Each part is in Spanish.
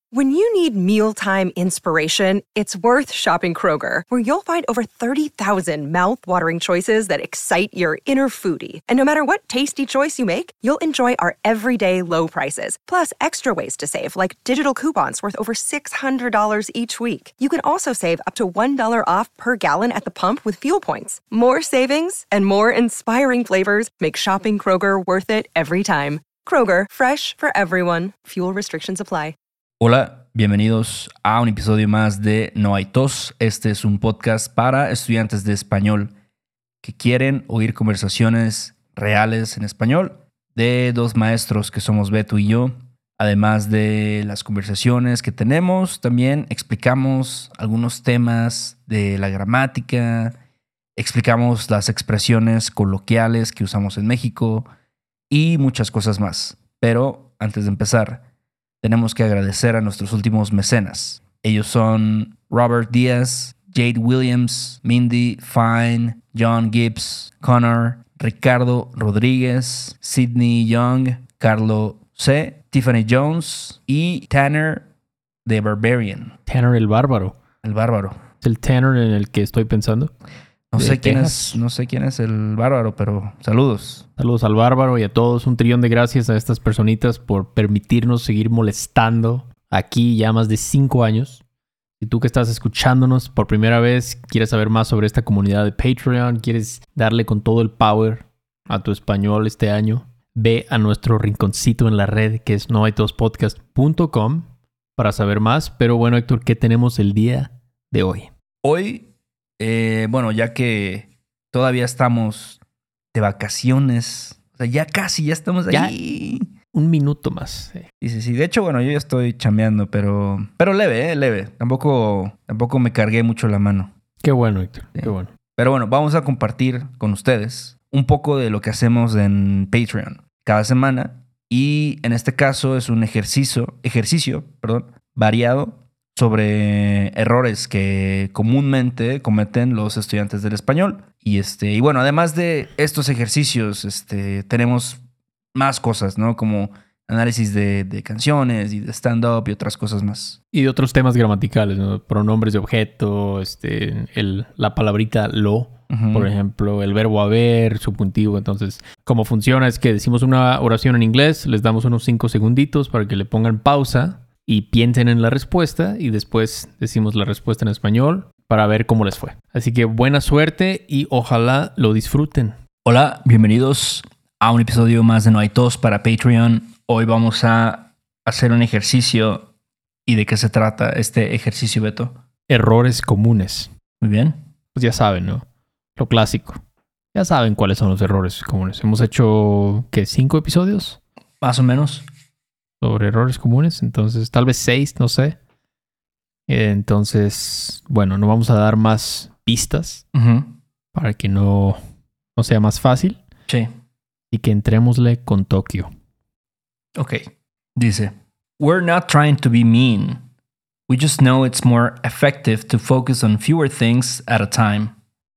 When you need mealtime inspiration, it's worth shopping Kroger, where you'll find over 30,000 mouth-watering choices that excite your inner foodie. And no matter what tasty choice you make, you'll enjoy our everyday low prices, plus extra ways to save, like digital coupons worth over $600 each week. You can also save up to $1 off per gallon at the pump with fuel points. More savings and more inspiring flavors make shopping Kroger worth it every time. Kroger, fresh for everyone. Fuel restrictions apply. Hola, bienvenidos a un episodio más de No hay tos. Este es un podcast para estudiantes de español que quieren oír conversaciones reales en español de dos maestros que somos Beto y yo. Además de las conversaciones que tenemos, también explicamos algunos temas de la gramática, explicamos las expresiones coloquiales que usamos en México y muchas cosas más. Pero antes de empezar, tenemos que agradecer a nuestros últimos mecenas. Ellos son Robert Díaz, Jade Williams, Mindy Fine, John Gibbs, Connor, Ricardo Rodríguez, Sidney Young, Carlo C., Tiffany Jones y Tanner the Barbarian. Tanner el Bárbaro. El Bárbaro. ¿Es el Tanner en el que estoy pensando? No sé quién es el Bárbaro, pero saludos. Saludos al Bárbaro y a todos. Un trillón de gracias a estas personitas por permitirnos seguir molestando aquí ya más de 5 años. Si tú que estás escuchándonos por primera vez, quieres saber más sobre esta comunidad de Patreon, quieres darle con todo el power a tu español este año, ve a nuestro rinconcito en la red que es nohaitospodcast.com para saber más. Pero bueno, Héctor, ¿qué tenemos el día de hoy? Hoy, ya que todavía estamos de vacaciones, o sea, ya estamos ahí. Ya un minuto más. Sí. De hecho, yo ya estoy chambeando, pero leve. Tampoco me cargué mucho la mano. Qué bueno, Héctor. Sí. Qué bueno. Pero bueno, vamos a compartir con ustedes un poco de lo que hacemos en Patreon cada semana. Y en este caso es un ejercicio, variado sobre errores que comúnmente cometen los estudiantes del español. Y bueno, además de estos ejercicios, tenemos más cosas, ¿no? Como análisis de canciones y de stand-up y otras cosas más. Y de otros temas gramaticales, ¿no? Pronombres de objeto, la palabrita lo, por ejemplo, el verbo haber, subjuntivo. Entonces, cómo funciona es que decimos una oración en inglés, les damos unos 5 segunditos para que le pongan pausa y piensen en la respuesta y después decimos la respuesta en español para ver cómo les fue. Así que buena suerte y ojalá lo disfruten. Hola, bienvenidos a un episodio más de No hay tos para Patreon. Hoy vamos a hacer un ejercicio. ¿Y de qué se trata este ejercicio, Beto? Errores comunes. Muy bien. Pues ya saben, ¿no? Lo clásico. Ya saben cuáles son los errores comunes. Hemos hecho, 5 episodios? Más o menos. Sobre errores comunes. Entonces, tal vez 6, no sé. Entonces, bueno, no vamos a dar más pistas para que no sea más fácil. Sí. Y que entrémosle con Tokio. Ok. Dice, we're not trying to be mean. We just know it's more effective to focus on fewer things at a time.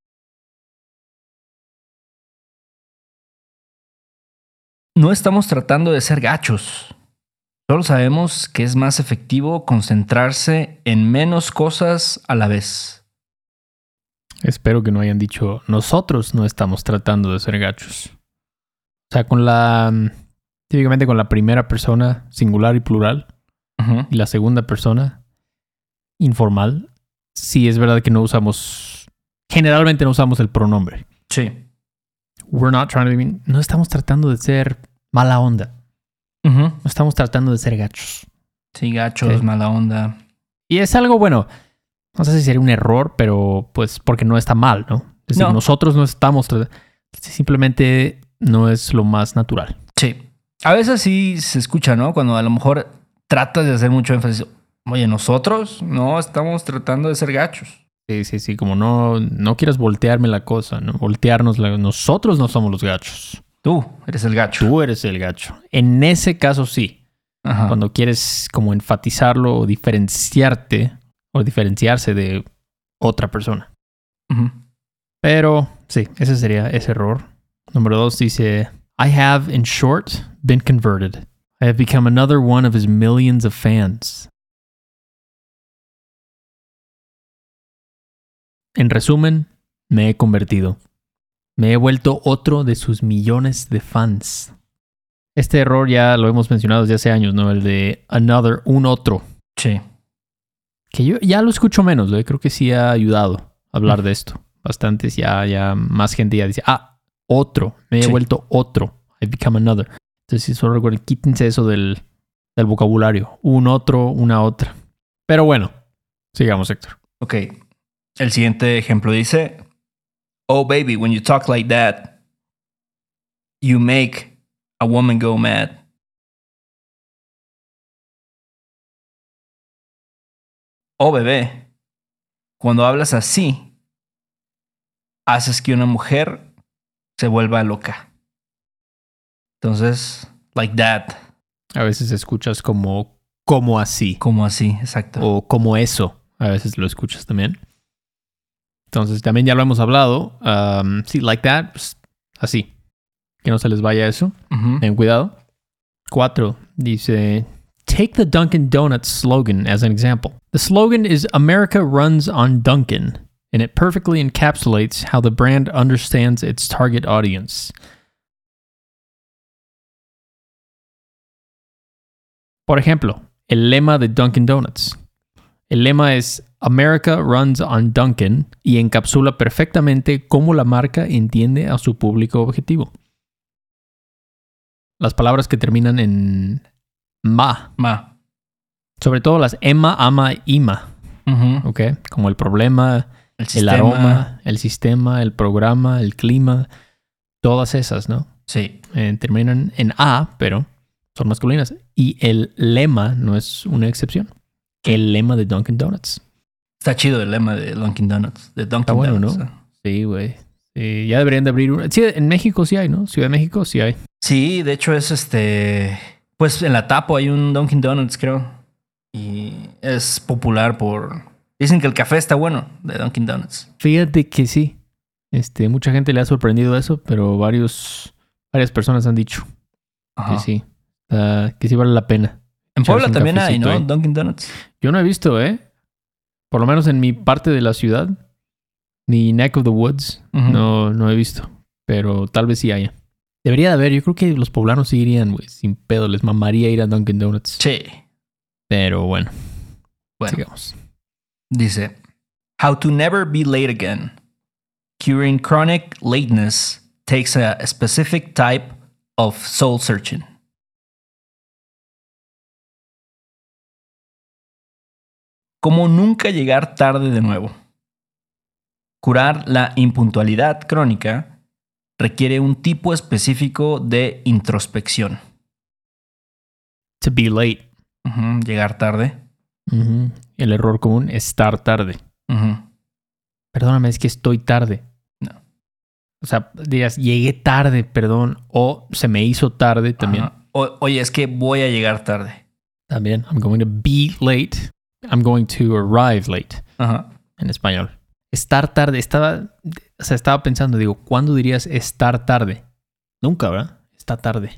No estamos tratando de ser gachos. Solo sabemos que es más efectivo concentrarse en menos cosas a la vez. Espero que no hayan dicho, nosotros no estamos tratando de ser gachos. O sea, típicamente con la primera persona, singular y plural, y la segunda persona, informal, sí es verdad que generalmente no usamos el pronombre. Sí. We're not trying to be mean. No estamos tratando de ser mala onda. No estamos tratando de ser gachos. Sí, gachos, mala onda. Y es algo, bueno, no sé si sería un error, pero pues porque no está mal, ¿no? Es decir, nosotros no estamos simplemente no es lo más natural. Sí. A veces sí se escucha, ¿no? Cuando a lo mejor tratas de hacer mucho énfasis. Oye, nosotros no estamos tratando de ser gachos. Sí. Como no quieras voltearme la cosa, ¿no? Nosotros no somos los gachos. Tú eres el gacho. Tú eres el gacho. En ese caso sí. Ajá. Cuando quieres como enfatizarlo o diferenciarte o diferenciarse de otra persona. Pero sí, ese sería ese error. Número 2 dice, I have, in short, been converted. I have become another one of his millions of fans. En resumen, me he convertido. Me he vuelto otro de sus millones de fans. Este error ya lo hemos mencionado desde hace años, ¿no? El de another, un otro. Sí. Que yo ya lo escucho menos, ¿eh? Creo que sí ha ayudado a hablar de esto. Bastantes, ya más gente ya dice, otro. Me he vuelto otro. I've become another. Entonces, solo recuerden, quítense eso del vocabulario. Un otro, una otra. Pero bueno, sigamos, Héctor. Ok. El siguiente ejemplo dice, oh, baby, when you talk like that, you make a woman go mad. Oh, bebé, cuando hablas así, haces que una mujer se vuelva loca. Entonces, like that. A veces escuchas como así. Como así, exacto. O como eso. A veces lo escuchas también. Entonces, también ya lo hemos hablado. Sí, like that, pues, así. Que no se les vaya eso. Ten cuidado. 4. Dice, take the Dunkin' Donuts slogan as an example. The slogan is America runs on Dunkin', and it perfectly encapsulates how the brand understands its target audience. Por ejemplo, el lema de Dunkin' Donuts. El lema es America runs on Dunkin' y encapsula perfectamente cómo la marca entiende a su público objetivo. Las palabras que terminan en ma. Sobre todo las ema, ama, ima. ¿Ok? Como el problema, el aroma, el sistema, el programa, el clima. Todas esas, ¿no? Sí. Terminan en a, pero son masculinas. Y el lema no es una excepción. El lema de Dunkin' Donuts. Está chido el lema de Dunkin' Donuts. De Dunkin' Está bueno, Donuts, ¿no? Sí, güey. Sí, ya deberían de abrir una. Sí, en México sí hay, ¿no? Ciudad de México sí hay. Sí, de hecho es pues en la Tapo hay un Dunkin' Donuts, creo. Y es popular por... Dicen que el café está bueno de Dunkin' Donuts. Fíjate que sí. Mucha gente le ha sorprendido eso, pero varias personas han dicho que sí. Que sí vale la pena. En Puebla también hay, ¿no? Ahí. Dunkin' Donuts. Yo no he visto, por lo menos en mi parte de la ciudad, ni neck of the woods, no he visto. Pero tal vez sí haya. Debería de haber. Yo creo que los poblanos sí irían, güey. Sin pedo. Les mamaría ir a Dunkin' Donuts. Sí. Pero bueno. Sigamos. Dice, how to never be late again. Curing chronic lateness takes a specific type of soul searching. Cómo nunca llegar tarde de nuevo. Curar la impuntualidad crónica requiere un tipo específico de introspección. To be late. Llegar tarde. El error común, estar tarde. Perdóname, es que estoy tarde. No. O sea, dirías, llegué tarde, perdón. O se me hizo tarde también. Oye, es que voy a llegar tarde. También, I'm going to be late. I'm going to arrive late. En español. Estar tarde. Estaba pensando, digo, ¿cuándo dirías estar tarde? Nunca, ¿verdad? Está tarde.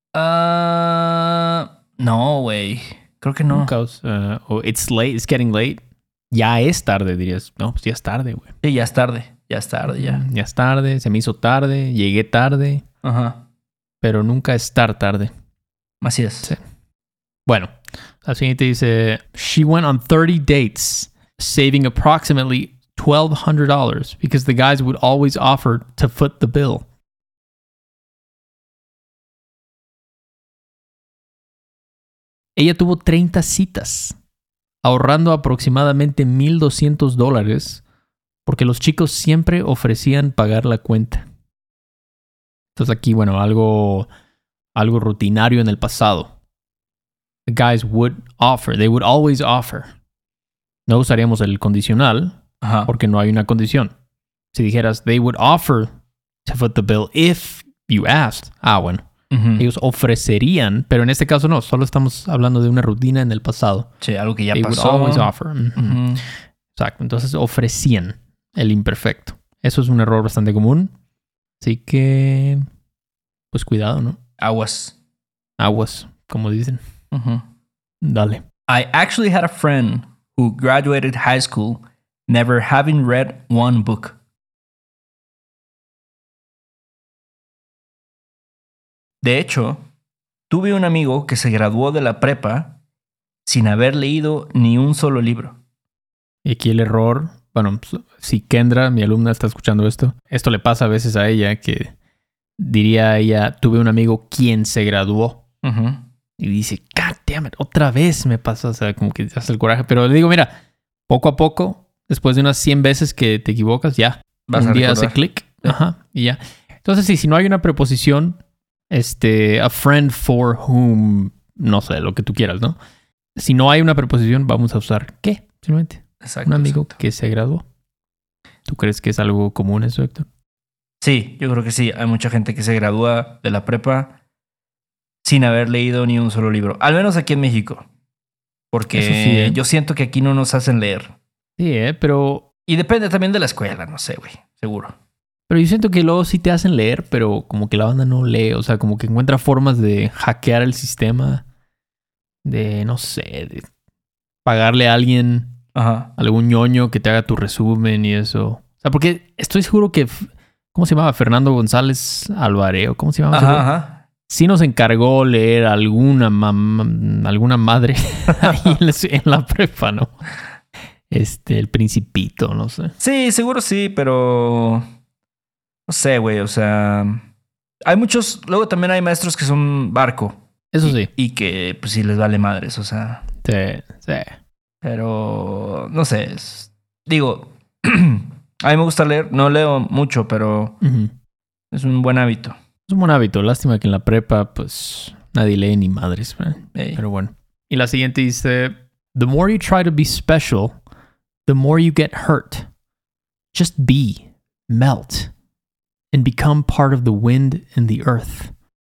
No, güey. Creo que no. Nunca. O it's late, it's getting late. Ya es tarde, dirías. No, pues ya es tarde, güey. Sí, ya es tarde. Ya es tarde, ya. Ya es tarde, se me hizo tarde, llegué tarde. Pero nunca estar tarde. Así es. Sí. Bueno, la siguiente dice, she went on 30 dates, saving approximately $1,200 because the guys would always offer to foot the bill. Ella tuvo 30 citas, ahorrando aproximadamente $1,200 porque los chicos siempre ofrecían pagar la cuenta. Entonces aquí, bueno, algo rutinario en el pasado. The guys would offer. They would always offer. No usaríamos el condicional porque no hay una condición. Si dijeras, they would offer to foot the bill if you asked. Bueno. Ellos ofrecerían, pero en este caso no. Solo estamos hablando de una rutina en el pasado. Sí, algo que ya they pasó. They would always offer. Exacto. Entonces ofrecían el imperfecto. Eso es un error bastante común. Así que, pues cuidado, ¿no? Aguas, como dicen. Dale. I actually had a friend who graduated high school never having read one book. De hecho, tuve un amigo que se graduó de la prepa sin haber leído ni un solo libro. Y aquí el error, bueno, si Kendra, mi alumna, está escuchando esto le pasa a veces a ella que diría ella, tuve un amigo quien se graduó. Uh-huh. Y dice, God damn it, otra vez me pasa, o sea, como que hace el coraje. Pero le digo, mira, poco a poco, después de unas 100 veces que te equivocas, ya. Vas un a día recordar. hace clic, Sí. ajá, y ya. Entonces, si no hay una preposición, a friend for whom, no sé, lo que tú quieras, ¿no? Si no hay una preposición, vamos a usar ¿qué? Simplemente. Exacto, Un amigo exacto. que se graduó. ¿Tú crees que es algo común eso, Héctor? Sí, yo creo que sí. Hay mucha gente que se gradúa de la prepa sin haber leído ni un solo libro. Al menos aquí en México. Porque Eso sí, yo siento que aquí no nos hacen leer. Sí, pero Y depende también de la escuela, no sé, güey. Seguro. yo siento que luego sí te hacen leer, pero como que la banda no lee. O sea, como que encuentra formas de hackear el sistema. De, no sé, de pagarle a alguien, Ajá. algún ñoño que te haga tu resumen y eso. O sea, porque estoy seguro que, ¿cómo se llamaba? Fernando González Alvareo. ¿Cómo se llamaba? Ajá, ajá. Sí nos encargó leer alguna madre ahí en la prepa, ¿no? El Principito, no sé. Sí, seguro sí, pero no sé, güey. O sea, hay muchos. Luego también hay maestros que son barco. Eso y, sí. Y que pues sí les vale madres, o sea. Sí, sí. Pero no sé. Digo, a mí me gusta leer. No leo mucho, pero Ujú. es un buen hábito. Es un buen hábito. Lástima que en la prepa, pues, nadie lee ni madres, ¿verdad? Ey. Pero bueno. Y la siguiente dice, the more you try to be special, the more you get hurt. Just be, melt, and become part of the wind and the earth.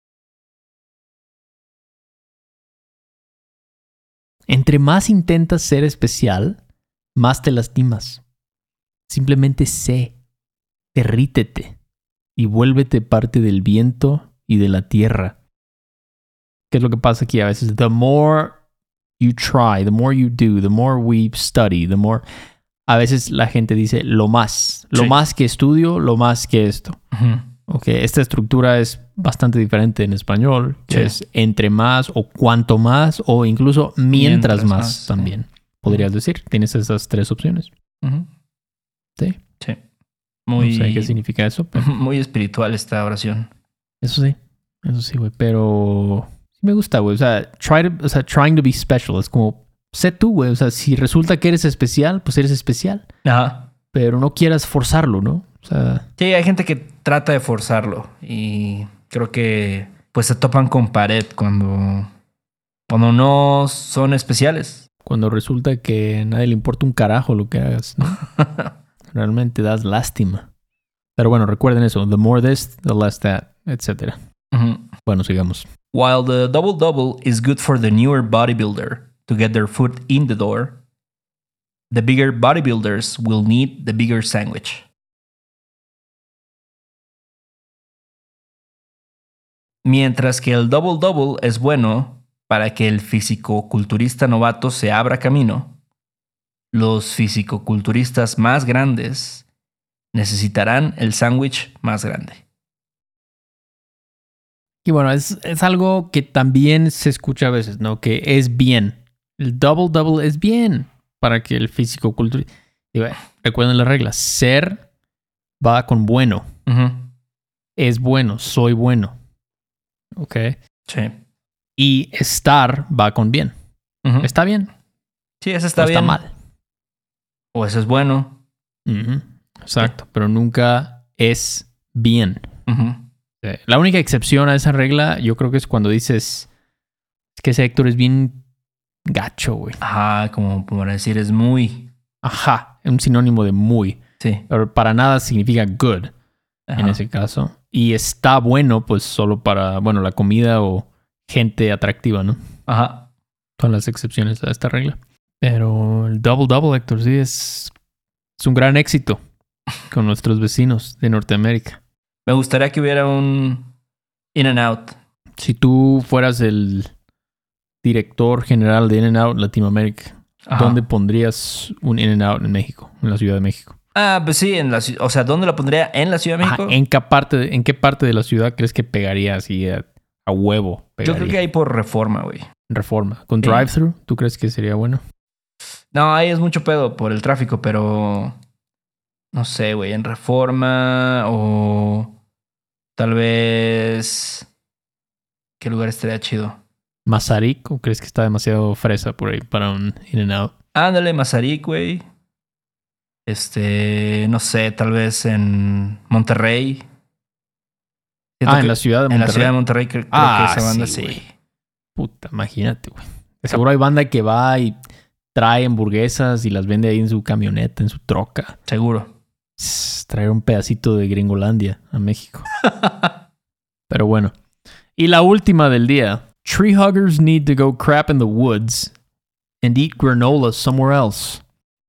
Entre más intentas ser especial, más te lastimas. Simplemente sé, derrítete y vuélvete parte del viento y de la tierra. ¿Qué es lo que pasa aquí a veces? The more you try, the more you do, the more we study, the more... A veces la gente dice lo más. Lo Sí. más que estudio, lo más que esto. Ujú. Ok, esta estructura es bastante diferente en español. Que Sí. es entre más o cuanto más o incluso mientras más sí. también. Podrías decir. Tienes esas tres opciones. Ujú. Sí. Sí. Muy, No sé qué significa eso, pero muy espiritual esta oración. eso sí. Eso sí, güey. Pero sí me gusta, güey. O sea, trying to be special. Es como, sé tú, güey. O sea, si resulta que eres especial, pues eres especial. Ajá. Pero no quieras forzarlo, ¿no? O sea, Sí, hay gente que trata de forzarlo y creo que pues se topan con pared cuando no son especiales. cuando resulta que a nadie le importa un carajo lo que hagas, ¿no? Realmente das lástima. Pero bueno, recuerden eso. The more this, the less that, etc. Ujú. Bueno, sigamos. While the double-double is good for the newer bodybuilder to get their foot in the door, the bigger bodybuilders will need the bigger sandwich. Mientras que el double-double es bueno para que el fisicoculturista novato se abra camino, los fisicoculturistas más grandes necesitarán el sándwich más grande. Y bueno, es algo que también se escucha a veces, ¿no? Que es bien. El double-double es bien para que el físico culturista... Recuerden las reglas. Ser va con bueno. Ujú. Es bueno. Soy bueno. ¿Ok? Sí. Y estar va con bien. Ujú. ¿Está bien? Sí, eso está ¿O bien. está mal? O eso es bueno. Ujú. Exacto. Pero nunca es bien. Ujú. La única excepción a esa regla, yo creo que es cuando dices es que ese Héctor es bien gacho, güey. Ajá, como para decir, es muy. Ajá, es un sinónimo de muy. Sí. Pero para nada significa good Ajá. en ese caso. Y está bueno, pues solo para, bueno, la comida o gente atractiva, ¿no? Ajá. Son las excepciones a esta regla. Pero el double-double, Héctor, sí es un gran éxito con nuestros vecinos de Norteamérica. Me gustaría que hubiera un In-N-Out. Si tú fueras el director general de In-N-Out Latinoamérica, Ajá. ¿dónde pondrías un In-N-Out en México, en la Ciudad de México? Pues sí, o sea, ¿dónde la pondría? ¿En la Ciudad de México? Ajá, ¿en qué parte de la ciudad crees que pegaría así a huevo? Yo creo que ahí por Reforma, güey. Reforma. ¿Con Sí. drive-thru? ¿Tú crees que sería bueno? No, ahí es mucho pedo por el tráfico, pero no sé, güey, en Reforma o tal vez ¿qué lugar estaría chido? ¿Mazarik? ¿O crees que está demasiado fresa por ahí para un In-N-Out? Ándale, Mazarik, güey. No sé, tal vez en Monterrey. Siento En que la ciudad de Monterrey. En la ciudad de Monterrey creo que esa banda sí. güey. Puta, imagínate, güey. Seguro hay banda que va y trae hamburguesas y las vende ahí en su camioneta, en su troca. Seguro. Traer un pedacito de Gringolandia a México. Pero bueno. Y la última del día. Tree huggers need to go crap in the woods and eat granola somewhere else.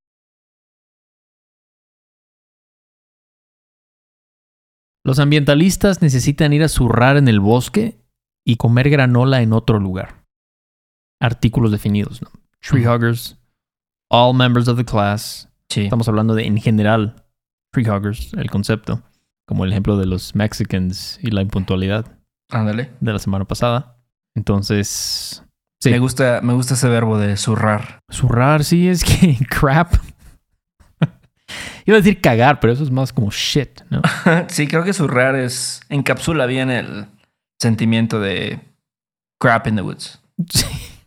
Los ambientalistas necesitan ir a zurrar en el bosque y comer granola en otro lugar. Artículos definidos, ¿no? Tree huggers, all members of the class. Sí. Estamos hablando de, en general, tree huggers, el concepto. Como el ejemplo de los Mexicans y la impuntualidad Ándale. de la semana pasada. Entonces, sí. Me gusta ese verbo de zurrar. Zurrar, sí, es que crap. Iba a decir cagar, pero eso es más como shit, ¿no? Sí, creo que zurrar encapsula bien el sentimiento de crap in the woods. Sí.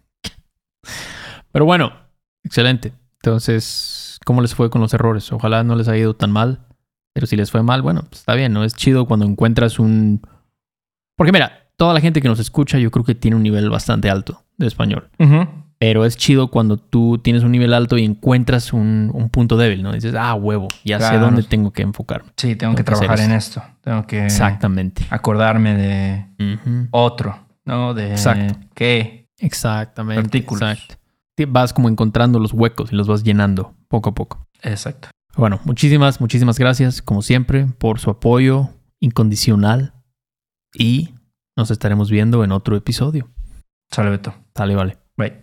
Pero bueno, excelente. Entonces, ¿cómo les fue con los errores? Ojalá no les haya ido tan mal. Pero si les fue mal, bueno, pues está bien, ¿no? Es chido cuando encuentras un... Porque mira, toda la gente que nos escucha yo creo que tiene un nivel bastante alto de español. Uh-huh. Pero es chido cuando tú tienes un nivel alto y encuentras un punto débil, ¿no? Dices, huevo, ya sé Claro. dónde tengo que enfocarme. Sí, tengo que hacer trabajar en esto. esto. Tengo que Exactamente. acordarme de Ujú. otro, ¿no? De Exacto. ¿qué? Exactamente. Artículos. Exacto. Vas como encontrando los huecos y los vas llenando poco a poco. Exacto. Bueno, muchísimas gracias, como siempre, por su apoyo incondicional. Y nos estaremos viendo en otro episodio. Sale, Beto. Dale, vale. Bye.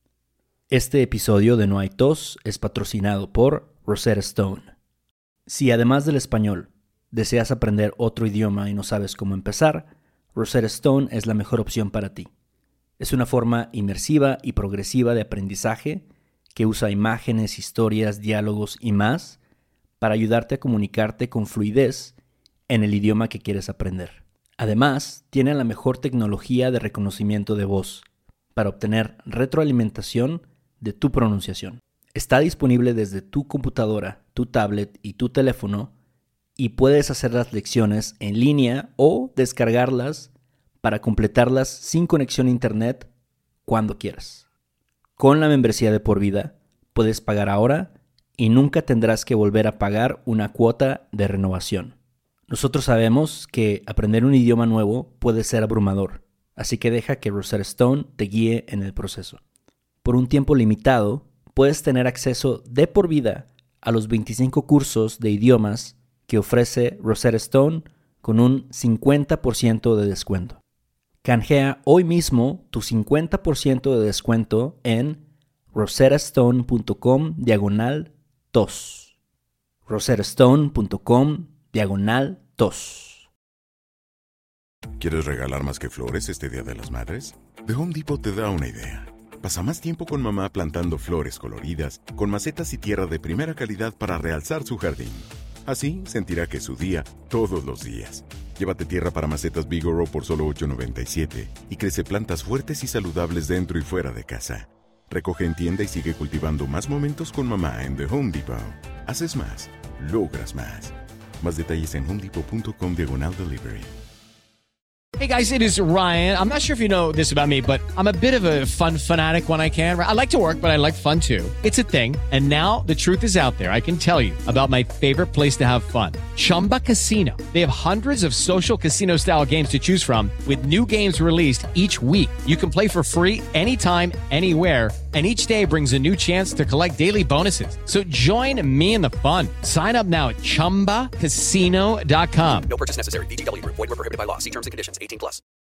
Este episodio de No hay tos es patrocinado por Rosetta Stone. Si además del español deseas aprender otro idioma y no sabes cómo empezar, Rosetta Stone es la mejor opción para ti. Es una forma inmersiva y progresiva de aprendizaje que usa imágenes, historias, diálogos y más para ayudarte a comunicarte con fluidez en el idioma que quieres aprender. Además, tiene la mejor tecnología de reconocimiento de voz para obtener retroalimentación de tu pronunciación. Está disponible desde tu computadora, tu tablet y tu teléfono y puedes hacer las lecciones en línea o descargarlas para completarlas sin conexión a internet cuando quieras. Con la membresía de por vida puedes pagar ahora y nunca tendrás que volver a pagar una cuota de renovación. Nosotros sabemos que aprender un idioma nuevo puede ser abrumador, así que deja que Rosetta Stone te guíe en el proceso. Por un tiempo limitado, puedes tener acceso de por vida a los 25 cursos de idiomas que ofrece Rosetta Stone con un 50% de descuento. Canjea hoy mismo tu 50% de descuento en rosettastone.com/tos. rosettastone.com/tos. ¿Quieres regalar más que flores este Día de las Madres? The Home Depot te da una idea. Pasa más tiempo con mamá plantando flores coloridas, con macetas y tierra de primera calidad para realzar su jardín. Así sentirá que es su día todos los días. Llévate tierra para macetas Bigoro por solo $8.97 y crece plantas fuertes y saludables dentro y fuera de casa. Recoge en tienda y sigue cultivando más momentos con mamá en The Home Depot. Haces más, logras más. Más detalles en homedepot.com/delivery. Hey guys, it is Ryan. I'm not sure if you know this about me, but I'm a bit of a fun fanatic when I can. I like to work, but I like fun too. It's a thing. And now the truth is out there. I can tell you about my favorite place to have fun. Chumba Casino. They have hundreds of social casino style games to choose from with new games released each week. You can play for free anytime, anywhere. And each day brings a new chance to collect daily bonuses. So join me in the fun. Sign up now at ChumbaCasino.com. No purchase necessary. VGW Group. Void where prohibited by law. See terms and conditions. 18+.